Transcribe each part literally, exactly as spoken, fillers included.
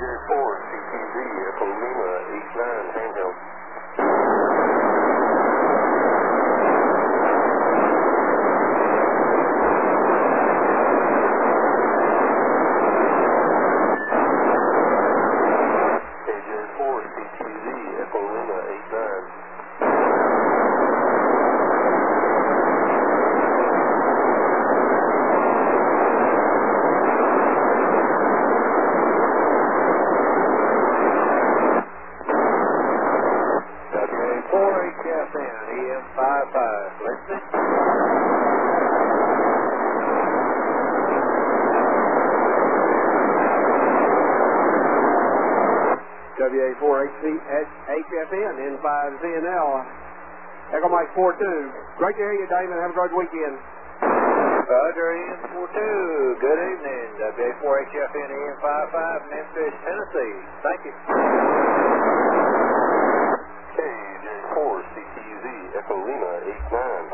J four C T Z, Echo Lima eight nine, handheld. K J four C T Z, Echo Lima eight nine. W A four H F N, N five Z N L, Echo Mike four two. Great to hear you, Damon. Have a great weekend. Roger, N four two. Good evening. W A four H F N, N five five, Memphis, Tennessee. Thank you. K J four C T Z, Echo Lima eight nine.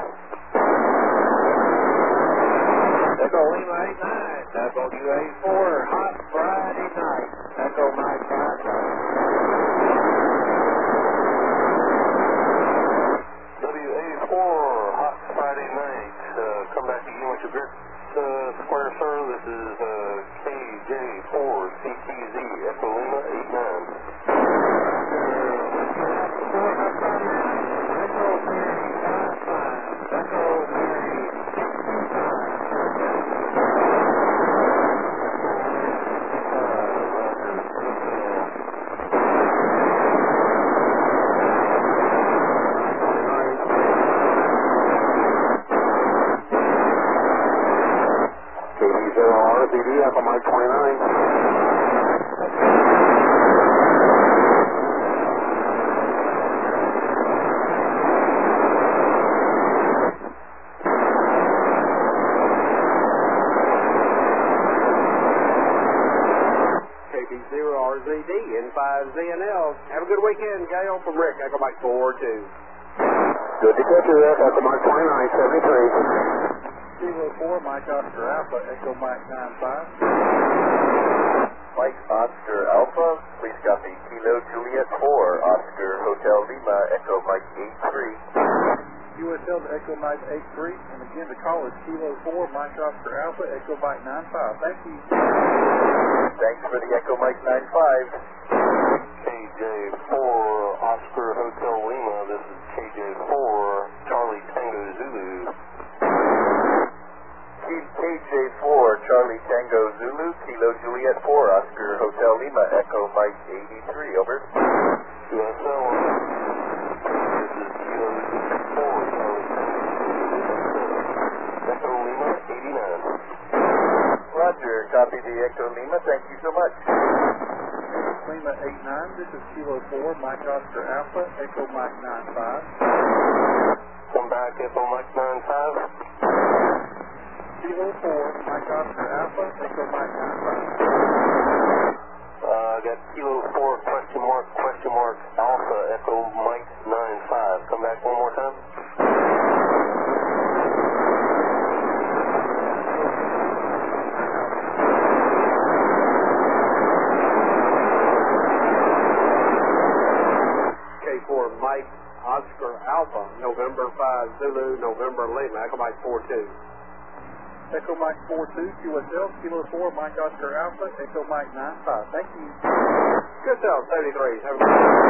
Echo Lima eight nine, W A four, hot Friday night. Echo Mike five five. W A four, hot Friday night. Uh, come back again with your grid uh, square, sir. This is uh, K J four C T Z, Echo Lima eight nine. R B D, Echo Mike twenty-nine. K B zero R Z D, N five Z N L. Have a good weekend, Gail, from Rick, Echo Mike four two. Good to catch you, Rick. Echo Mike twenty-nine, seventy-three. Kilo four, Mike Oscar Alpha, Echo Mike nine five. Mike Oscar Alpha, please copy Kilo Juliet four, Oscar Hotel Lima, Echo Mike eight three. U S L to Echo Mike eight three, and again the call is Kilo four, Mike Oscar Alpha, Echo Mike nine five. Thank you. Thanks for the Echo Mike nine five. K J four, Oscar Hotel Lima. This is K J four, Charlie Tango Zulu. K J four, Charlie Tango Zulu, Kilo Juliet four, Oscar Hotel Lima, Echo Mike eighty-three, over. U S L, this is Kilo Juliet four, Charlie Tango Zulu, Echo Lima eighty-nine. Roger, copy the Echo Lima, thank you so much. Lima eight nine, this is Kilo four, Mike Oscar Alpha, Echo Mike nine five. Come back, Echo Mike nine five. Kilo four, Mike Oscar Alpha, Echo Mike nine five. Uh, I got Kilo four, question mark, question mark, Alpha, Echo Mike nine five. Come back one more time. K four Mike Oscar Alpha, November five Zulu, November Lima, Echo Mike four two. Echo Mike four two, Q S L, Kilo four, Mike Oscar Alpha, Echo Mike nine five. Thank you. Good job, seventy-three. Have a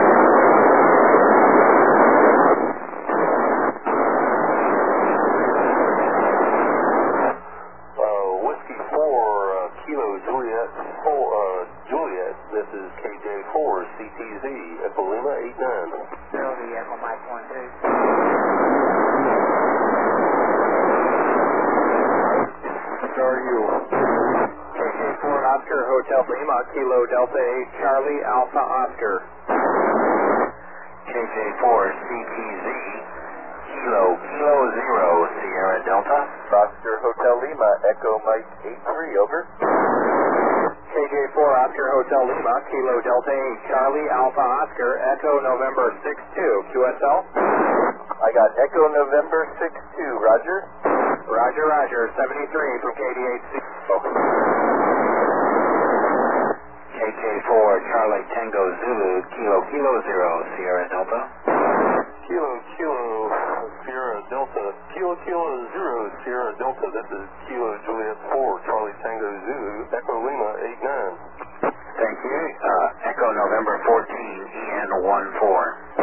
Uh, Whiskey four, uh, Kilo Juliet four, uh, Juliet. This is K J four, C T Z, Echo Lima eight nine. Zero, the Echo Mike one two. How are you? K J four, Oscar Hotel Lima, Kilo Delta eight, Charlie Alpha Oscar. K J four, C T Z, Kilo, Kilo zero, Sierra Delta. Oscar Hotel Lima, Echo Mike eight three, over. K J four, Oscar Hotel Lima, Kilo Delta eight, Charlie Alpha Oscar, Echo November six two, Q S L. I got Echo November six two, Roger. Roger, Roger, seventy-three from K D eight C. K J four, Charlie Tango Zulu, Kilo Kilo Zero, Sierra Delta. Kilo Kilo Sierra Delta, Kilo Kilo Zero Sierra Delta. This is Kilo Juliet four, Charlie Tango Zulu, Echo Lima eight nine. Thank you. Uh, Echo November fourteen, E N one four.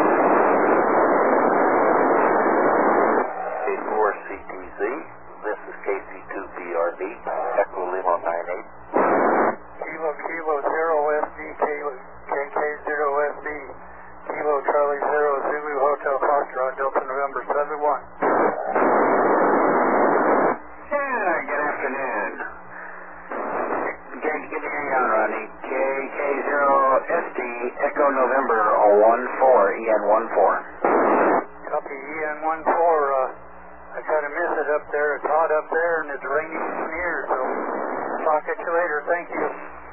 K four C T Z, this is K C two B R B, Echo Lima nine eight. Kilo Kilo Zero S D, K K Zero S D, Kilo Charlie Zero Zulu Hotel Foxtrot, Delta November seven one. Yeah, good afternoon. Good, good to hear you on, Rodney. K K zero S D, Echo November one four, E N one four. Copy E N one four, uh, I kind of miss it up there. It's hot up there and it's raining from here, so talk at you later. Thank you.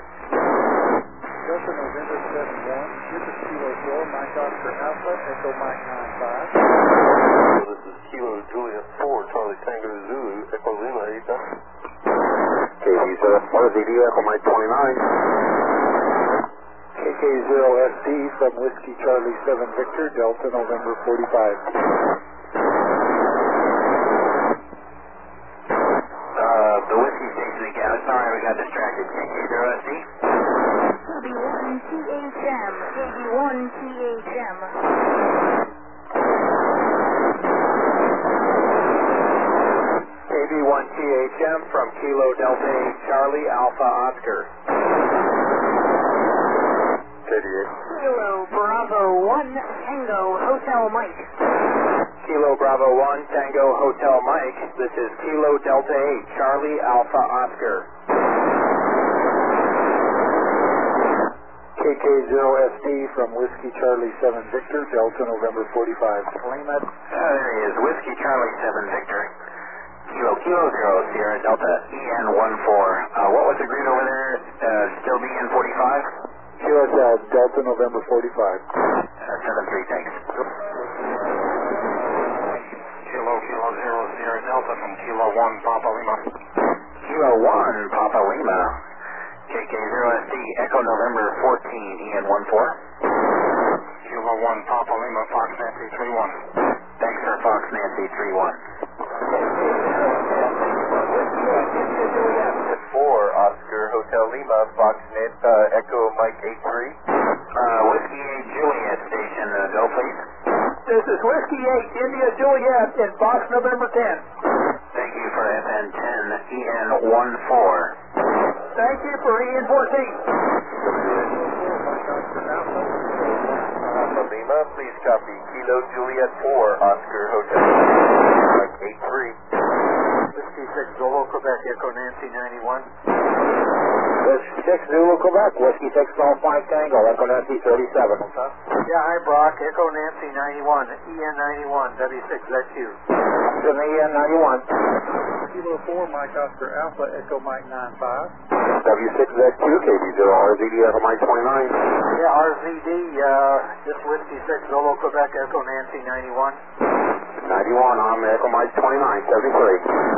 Delta November seven one, this is Kilo four, Mike Oscar Alpha, Echo Mike nine five. This is Kilo Juliet four, Charlie Tango Zulu, Echo Lima eight nine. K B zero R Z D, Echo Mike twenty-nine. K K zero S D from Whiskey Charlie seven Victor, Delta November forty-five. Uh, the whiskey station again. I'm sorry we got distracted. K K zero S D. K B one T H M, K B one T H M. K B one T H M from Kilo Delta eight, Charlie Alpha Oscar. K D eight. Kilo Bravo one, Tango Hotel Mike. Kilo Bravo one, Tango Hotel Mike. This is Kilo Delta eight, Charlie Alpha Oscar. K K zero S D from Whiskey Charlie seven Victor, Delta November forty-five. Lima. Uh, there he is, Whiskey Charlie seven Victor. Kilo Kilo Zero Sierra Delta, E N one four. Uh, what was agreed over there? Uh, still B N forty-five? Q S L, Delta November forty-five. Uh, seven three, thanks. Kilo Kilo Zero Sierra Delta from Kilo one Papa Lima. Kilo one, Papa Lima. K K zero S D, Echo November fourteen, E N one four. Kilo one Papa Lima, Fox Nancy three one. Thanks for Fox Nancy three one. four, Oscar Hotel Lima, Fox Net, uh, Echo Mike eight three. Uh, Whiskey eight Juliet Station, uh, go please. This is Whiskey eight, India Juliet in Fox November ten. Thank you for F N ten, E N one four. Thank you for E N fourteen. Alpha Lima, please copy Kilo Juliet four, Oscar Hotel Mike eight three. Whiskey six Zulu Quebec, Echo Nancy ninety-one. Whiskey six Zulu Quebec, Whiskey six Golf Mike Tango, Echo Nancy thirty-seven. Yeah, hi Brock, Echo Nancy ninety-one, E N ninety-one, W six Z Q. From E N ninety-one. Kilo four, Mike Oscar Alpha, Echo Mike nine five. W six Z Q, K B zero R Z D, Echo Mike twenty-nine. Yeah, R Z D, uh, this Whiskey six Zulu Quebec, Echo Nancy ninety-one. ninety-one, I'm Echo Mike twenty-nine, seventy-three.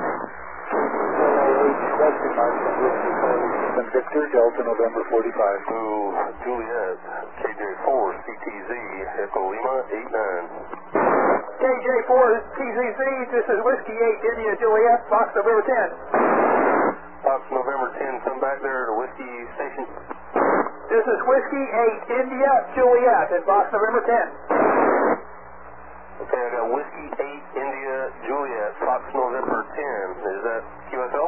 Question mark from Whiskey Charlie seven Victor, Delta November forty-five. To Juliet, K J four C T Z, Echo Lima eight nine. K J four T Z Z, this is Whiskey eight, India Juliet, Fox November ten. Fox November ten, come back there to Whiskey Station. This is Whiskey eight, India Juliet in Fox November ten. Okay, I got Whiskey eight, India Juliet, Fox November ten. Is that Q S L?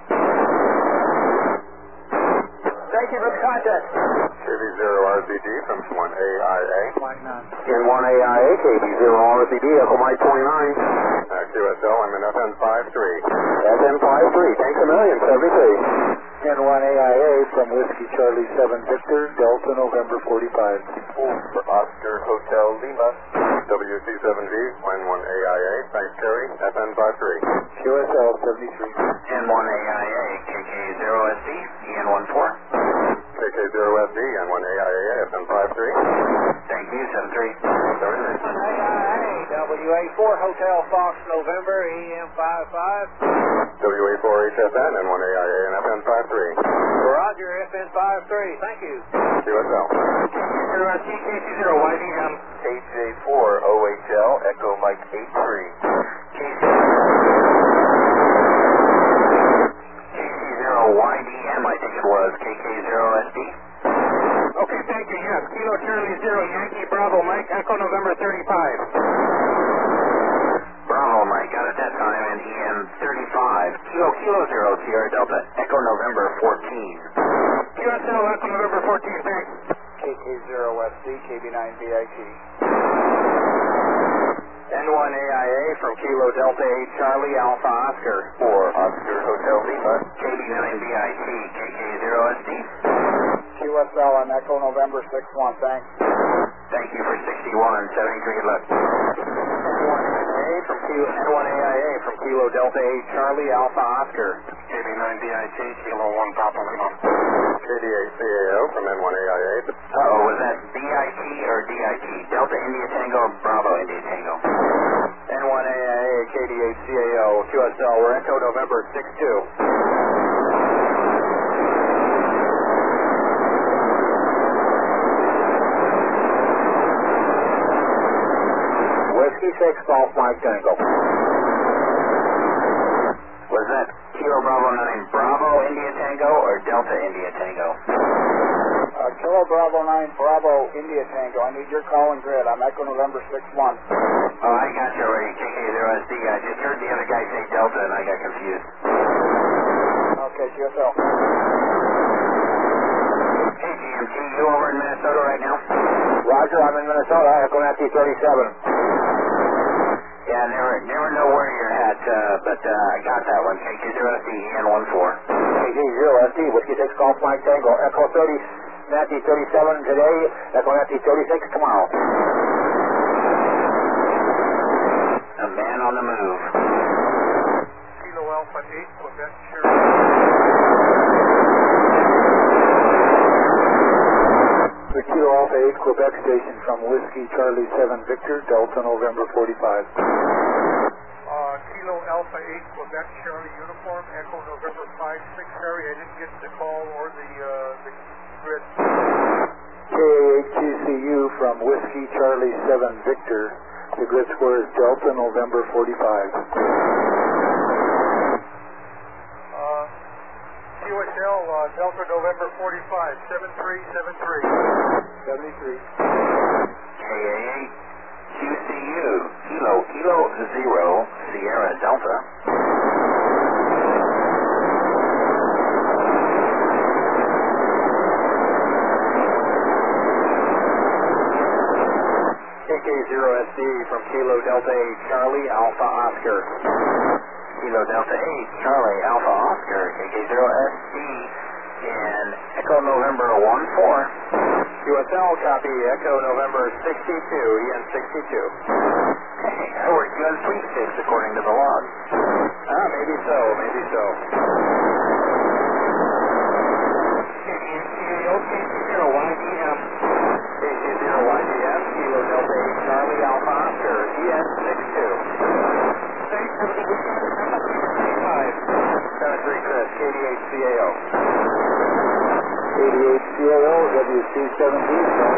Thank you for the contact. K B zero R Z D from one A I A. Mike nine. In one A I A, K B zero R Z D, Echo Mike twenty-nine. Uh, Q S L, I'm in F N five three. F N five three, thanks a million, seventy-three. N one A I A from Whiskey Charlie seven Victor, Delta November forty-five. four for Oscar Hotel Lima. W C seven G, N one A I A, thanks Kerry, F N five three. Q S L seventy-three. N one A I A, K K zero S D, E N one four. K K zero S D, N one A I A, F N five three. Thank you, seven three. seventy-three. W A four Hotel Fox November, E M five five. W A four H F N and one A I A and F N five three. Roger, F N five three. Thank you. Q S L. C K two zero Y D M. K J four O H L, Echo Mike eight three. K C zero Y D M, I think it was. K K zero S D. Okay, thank you. Yes, Kilo Charlie Zero, Yankee Bravo Mike, Echo November thirty-five. Bravo Mike, got it that time, and E M thirty-five. Kilo Kilo Zero, Sierra Delta, Echo November fourteen. Q S L, Echo November fourteen, thanks. K K zero S D, K B nine B I T. N one A I A from Kilo Delta eight Charlie Alpha Oscar. For Oscar Hotel Lima. K B nine B I T, K K zero S D. Q S L on Echo November six one, thanks. Thank you for sixty-one, seventy-three, good luck. N one A I A from Kilo, N one A I A from Kilo Delta eight Charlie Alpha Oscar. K B nine B I T, Kilo one Papa Lima. K D eight C A O from N one A I A. Uh-oh, was that B I T or D I T? Delta India Tango, Bravo India Tango. N one A I A, K D eight C A O, Q S L, we're Echo November six two. Whiskey six, Golf Mike Tango. Was that Kilo Bravo nine Bravo India Tango or Delta India Tango? Uh, Kilo Bravo nine Bravo India Tango. I need your call and grid. I'm Echo November six one. Oh, I got you already, K K zero S D. I just heard the other guy say Delta and I got confused. Okay, Q S L. Hey, G M T, you over in Minnesota right now? Roger, I'm in Minnesota. Echo Nancy thirty-seven. Yeah, never never know where you're at, uh, but uh, I got that one. K K zero S D, E N one four. K K zero S D, Whiskey six, Golf Mike Tango. Echo thirty, Nancy thirty-seven today. Echo Nancy thirty-six tomorrow. A man on the move. Kilo Alpha eight, Quebec, The Kilo Alpha eight Quebec station from Whiskey Charlie seven Victor, Delta November forty-five. Uh, Kilo Alpha eight, Quebec, Charlie Uniform, Echo November five six. Sorry, I didn't get the call or the, uh, the grid. K A eight Q C U from Whiskey Charlie seven Victor. The grid score is Delta November forty-five. Uh, Q S L, uh, Delta November forty-five, seven three seven three. seventy-three. K A eight Q C U, Kilo, Kilo Zero, Sierra Delta. K K zero S D from Kilo Delta eight Charlie Alpha Oscar. Kilo Delta eight Charlie Alpha Oscar, K K zero S D, and Echo November one four. Q S L copy, Echo November sixty-two, E N sixty-two. Hey, I worked you on sweepstakes according to the log. Ah, maybe so, maybe so. K C zero Y D M. K C zero Y D M, Kilo Delta eight Charlie Alpha Oscar, E N sixty-two. Thanks for the five seven three Chris, K D eight C A O. eighty-eight C A O, W C seventeen.